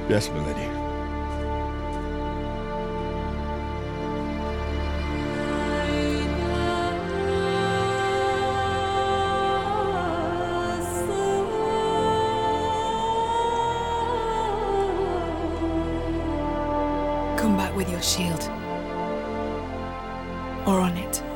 Yes, milady. Come back with your shield. Or on it.